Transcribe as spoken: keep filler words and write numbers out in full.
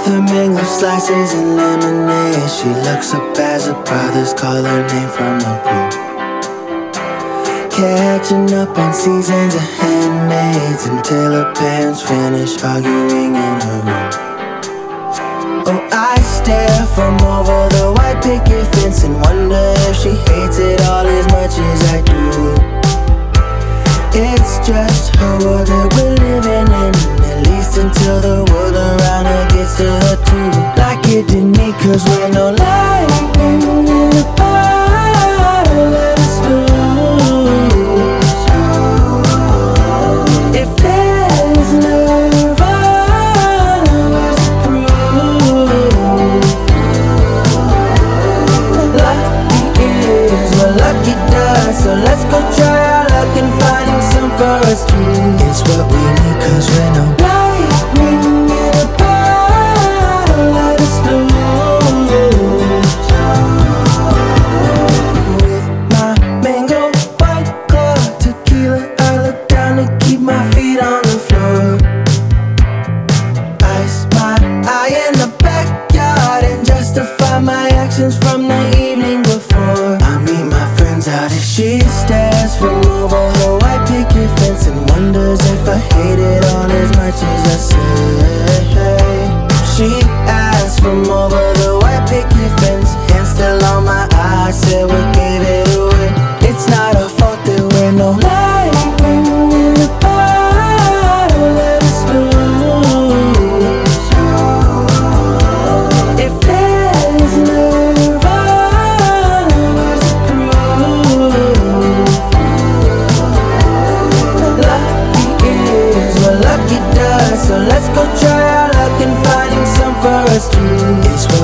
with her mango slices and lemonade. She looks up as her brothers call her name from the pool. Catching up on seasons of Handmaids until her parents finish arguing in her room. Oh, I stare from over the white picket fence and wonder if she hates it all as much as I do. It's just her world that we're living in, at least until the world around her gets to her too. Like it didn't need, cause we're no lightning in a bottle, let us lose. If there's nirvana, where's the proof? Lucky is what lucky does, so let's go try our luck and finding some for us too. It's what we need, cause we're no lightning in a bottle, let us lose. With my mango white claw tequila, I look down to keep my feet on the floor. Ice my eye in the backyard and justify my actions from the evening before. I meet my friends out as she stares from over the white picket fence and wonders if I hate it all as much as I say. She asks from over the white picket fence, hands still on my eyes, said we gave it away. It's not our fault that we're no lightning in a bottle, let us lose. If there's nirvana, where's the proof? Lucky is what lucky does, so let's go try our luck and finding some for us too. It's what